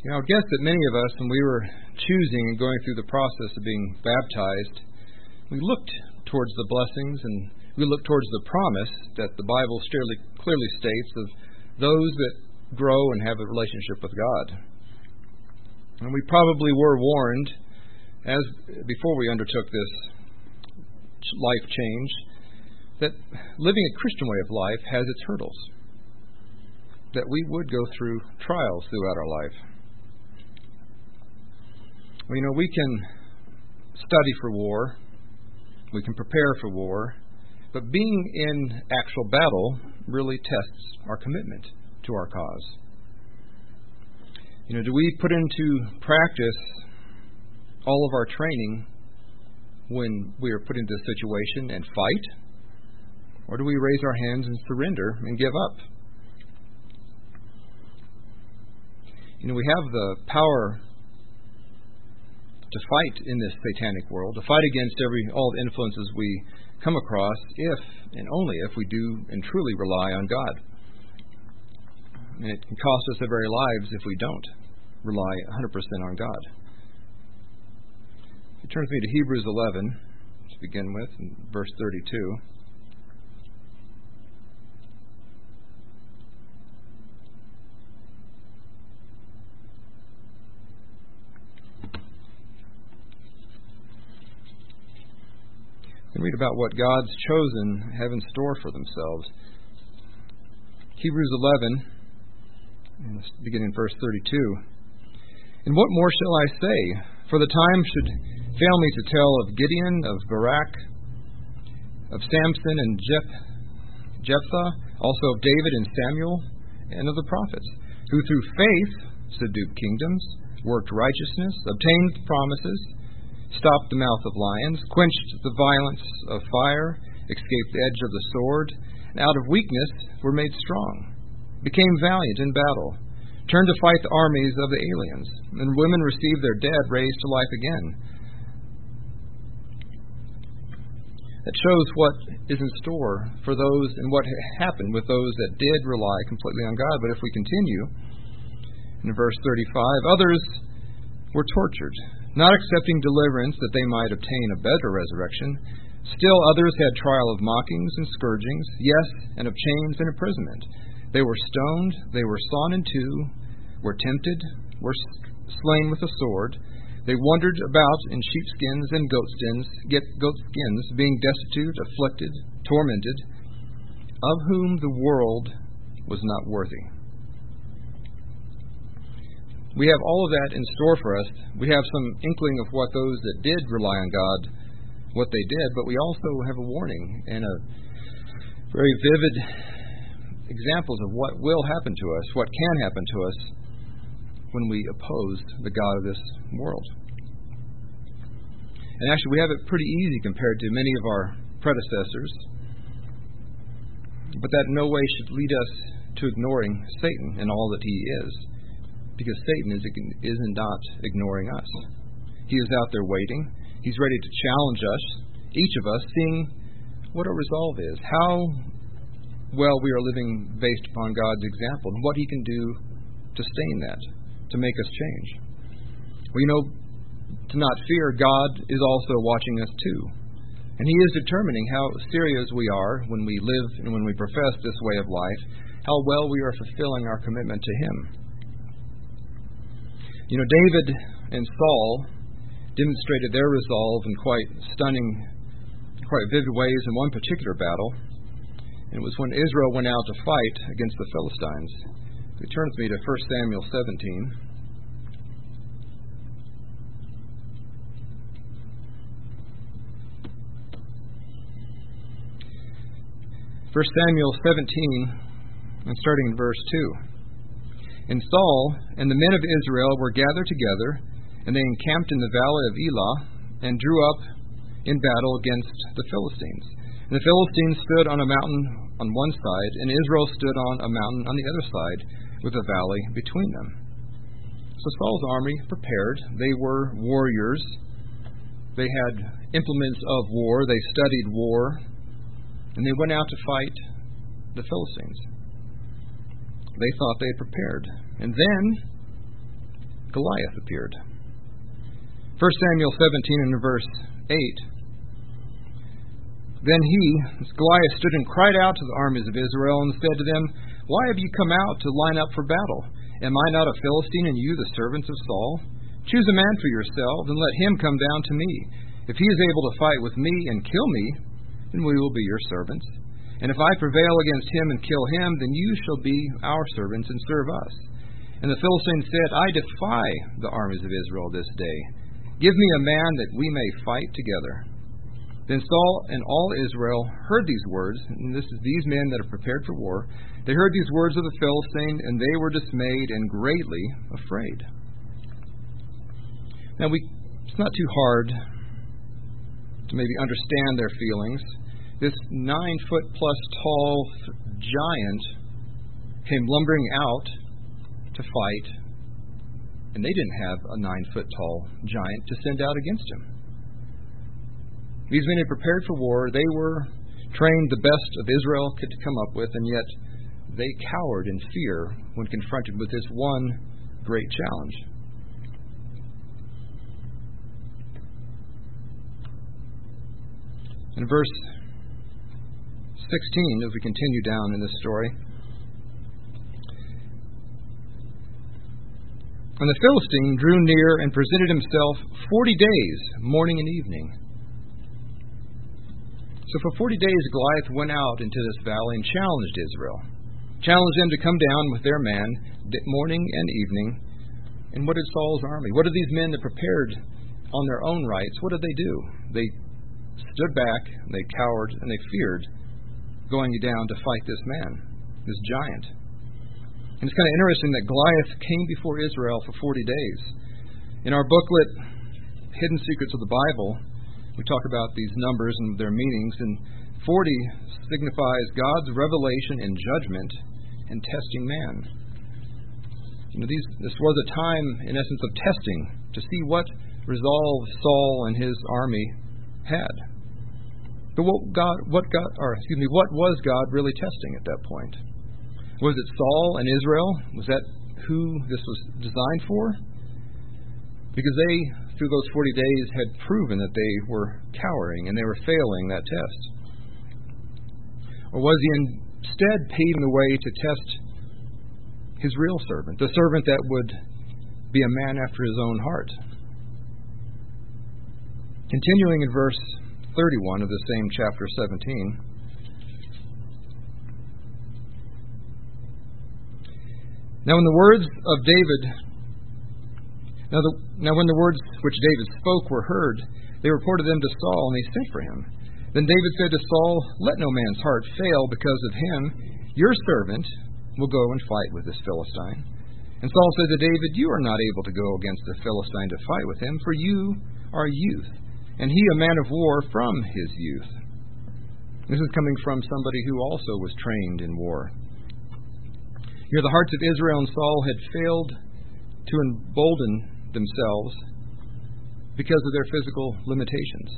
I would guess that many of us, when we were choosing and going through the process of being baptized, we looked towards the blessings and we looked towards the promise that the Bible clearly states of those that grow and have a relationship with God. And we probably were warned, as before we undertook this life change, that living a Christian way of life has its hurdles, that we would go through trials throughout our life. Well, we can study for war, we can prepare for war, but being in actual battle really tests our commitment to our cause. Do we put into practice all of our training when we are put into a situation and fight? Or do we raise our hands and surrender and give up? We have the power to fight in this satanic world, to fight against all the influences we come across if and only if we do and truly rely on God. And it can cost us our very lives if we don't rely 100% on God. If you turn with me to Hebrews 11 to begin with, in verse 32. And read about what God's chosen have in store for themselves. Hebrews 11, beginning in verse 32. And what more shall I say? For the time should fail me to tell of Gideon, of Barak, of Samson and Jephthah, also of David and Samuel, and of the prophets, who through faith subdued kingdoms, worked righteousness, obtained promises, stopped the mouth of lions, quenched the violence of fire, escaped the edge of the sword, and out of weakness were made strong, became valiant in battle, turned to fight the armies of the aliens, and women received their dead raised to life again. That shows what is in store for those and what happened with those that did rely completely on God. But if we continue, in verse 35, others were tortured, not accepting deliverance that they might obtain a better resurrection. Still others had trial of mockings and scourgings, yes, and of chains and imprisonment. They were stoned, they were sawn in two, were tempted, were slain with a sword. They wandered about in sheepskins and goatskins, being destitute, afflicted, tormented, of whom the world was not worthy. We have all of that in store for us. We have some inkling of what those that did rely on God, what they did, but we also have a warning and a very vivid examples of what will happen to us, what can happen to us when we oppose the God of this world. And actually, we have it pretty easy compared to many of our predecessors, but that in no way should lead us to ignoring Satan and all that he is, because Satan is not ignoring us. He is out there waiting. He's ready to challenge us, each of us, seeing what our resolve is, how well we are living based upon God's example, and what he can do to sustain that, to make us change. To not fear, God is also watching us too. And he is determining how serious we are when we live and when we profess this way of life, how well we are fulfilling our commitment to him. David and Saul demonstrated their resolve in quite stunning, quite vivid ways in one particular battle. And it was when Israel went out to fight against the Philistines. It turns me to 1 Samuel 17. 1 Samuel 17, and starting in verse 2. And Saul and the men of Israel were gathered together, and they encamped in the valley of Elah, and drew up in battle against the Philistines. And the Philistines stood on a mountain on one side, and Israel stood on a mountain on the other side, with a valley between them. So Saul's army prepared. They were warriors. They had implements of war. They studied war. And they went out to fight the Philistines. They thought they had prepared. And then Goliath appeared. 1 Samuel 17 and verse 8. Then Goliath, stood and cried out to the armies of Israel and said to them, Why have you come out to line up for battle? Am I not a Philistine, and you the servants of Saul? Choose a man for yourselves, and let him come down to me. If he is able to fight with me and kill me, then we will be your servants. And if I prevail against him and kill him, then you shall be our servants and serve us. And the Philistine said, I defy the armies of Israel this day. Give me a man that we may fight together. Then Saul and all Israel heard these words, and this is these men that are prepared for war. They heard these words of the Philistine, and they were dismayed and greatly afraid. Now, it's not too hard to maybe understand their feelings. This 9-foot-plus tall giant came lumbering out to fight, and they didn't have a 9-foot-tall giant to send out against him. These men had prepared for war. They were trained the best of Israel could come up with, and yet they cowered in fear when confronted with this one great challenge. In verse 16, as we continue down in this story, and the Philistine drew near and presented himself 40 days, morning and evening. So for 40 days, Goliath went out into this valley and challenged Israel. Challenged them to come down with their man morning and evening. And what did Saul's army? What did these men that prepared on their own rights, what did they do? They stood back, they cowered, and they feared going down to fight this man, this giant. And it's kind of interesting that Goliath came before Israel for 40 days. In our booklet, Hidden Secrets of the Bible, we talk about these numbers and their meanings, and 40 signifies God's revelation and judgment and testing man. This was a time, in essence, of testing to see what resolve Saul and his army had. But what was God really testing at that point? Was it Saul and Israel? Was that who this was designed for? Because they, through those 40 days, had proven that they were cowering and they were failing that test. Or was he instead paving the way to test his real servant, the servant that would be a man after his own heart? Continuing in verse 31 of the same chapter 17. Now when the words of David, when the words which David spoke were heard, they reported them to Saul, and they sent for him. Then David said to Saul, Let no man's heart fail because of him. Your servant will go and fight with this Philistine. And Saul said to David, You are not able to go against the Philistine to fight with him, for you are youth, and he a man of war from his youth. This is coming from somebody who also was trained in war. Here the hearts of Israel and Saul had failed to embolden themselves because of their physical limitations.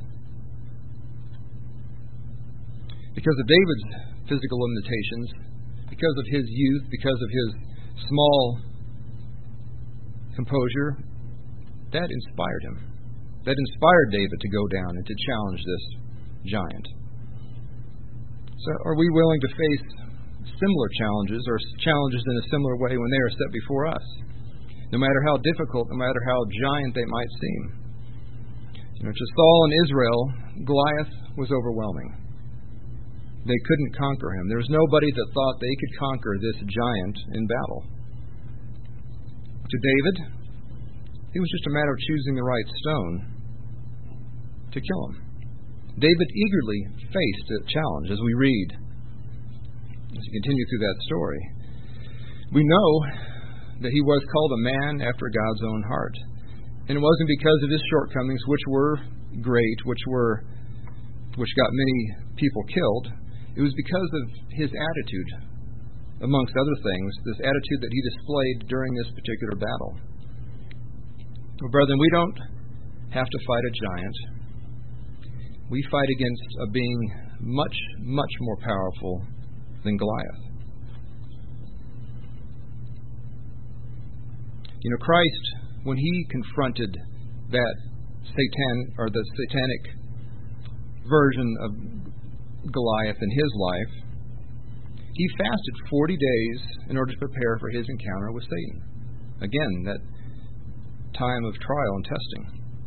Because of David's physical limitations, because of his youth, because of his small composure, that inspired him. That inspired David to go down and to challenge this giant. So are we willing to face similar challenges or challenges in a similar way when they are set before us? No matter how difficult, no matter how giant they might seem. To Saul and Israel, Goliath was overwhelming. They couldn't conquer him. There was nobody that thought they could conquer this giant in battle. To David, it was just a matter of choosing the right stone to kill him. David eagerly faced the challenge, as we read, as we continue through that story. We know that he was called a man after God's own heart. And it wasn't because of his shortcomings, which were great, which got many people killed. It was because of his attitude, amongst other things, this attitude that he displayed during this particular battle. Well, brethren, we don't have to fight a giant. We fight against a being much, much more powerful than Goliath. Christ when he confronted that the satanic version of Goliath in his life, he fasted 40 days in order to prepare for his encounter with Satan. Again, that time of trial and testing.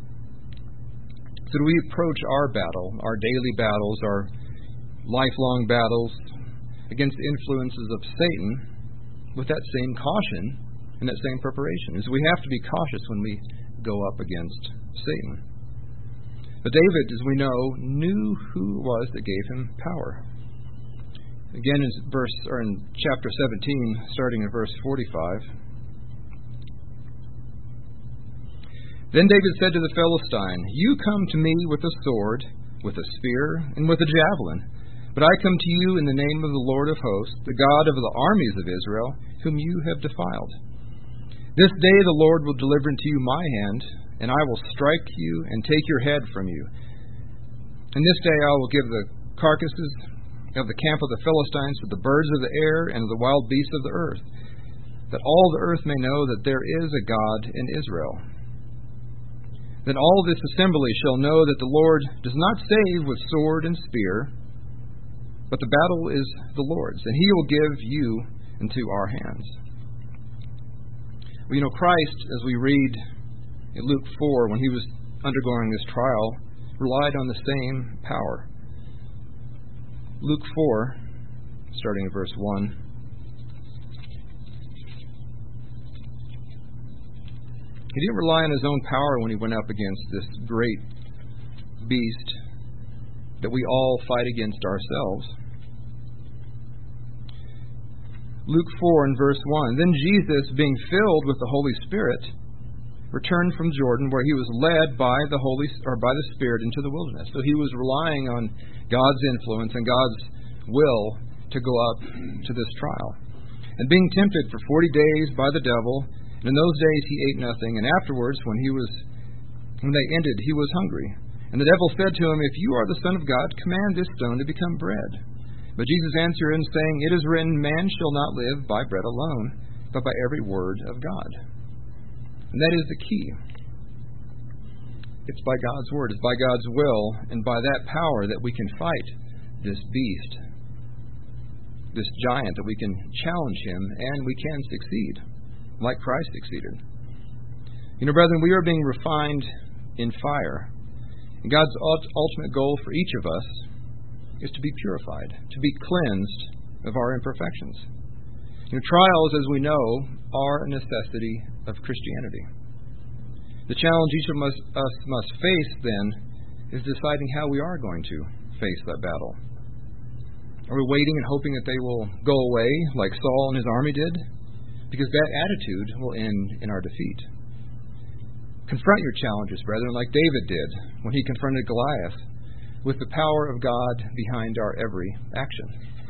So do we approach our battle, our daily battles, our lifelong battles against the influences of Satan with that same caution and that same preparation? As we have to be cautious when we go up against Satan. But David, as we know, knew who it was that gave him power. Again, in chapter 17, starting in verse 45. Then David said to the Philistine, "You come to me with a sword, with a spear, and with a javelin, but I come to you in the name of the Lord of hosts, the God of the armies of Israel, whom you have defiled. This day the Lord will deliver into you my hand, and I will strike you and take your head from you. And this day I will give the carcasses of the camp of the Philistines to the birds of the air and the wild beasts of the earth, that all the earth may know that there is a God in Israel. Then all this assembly shall know that the Lord does not save with sword and spear, but the battle is the Lord's, and he will give you into our hands." Well, Christ, as we read in Luke 4, when he was undergoing this trial, relied on the same power. Luke 4, starting at verse 1. He didn't rely on his own power when he went up against this great beast that we all fight against ourselves. Luke 4 and verse 1. Then Jesus, being filled with the Holy Spirit, returned from Jordan, where he was led by the Spirit into the wilderness. So he was relying on God's influence and God's will to go up to this trial. And being tempted for 40 days by the devil, and in those days he ate nothing, and afterwards, when they ended, he was hungry. And the devil said to him, "If you are the Son of God, command this stone to become bread." But Jesus answered him, saying, "It is written, man shall not live by bread alone, but by every word of God." And that is the key. It's by God's word, it's by God's will, and by that power that we can fight this beast, this giant, that we can challenge him, and we can succeed, like Christ succeeded. Brethren, we are being refined in fire. And God's ultimate goal for each of us is to be purified, to be cleansed of our imperfections. Trials, as we know, are a necessity of Christianity. The challenge each of us must face, then, is deciding how we are going to face that battle. Are we waiting and hoping that they will go away, like Saul and his army did? Because that attitude will end in our defeat. Confront your challenges, brethren, like David did when he confronted Goliath, with the power of God behind our every action.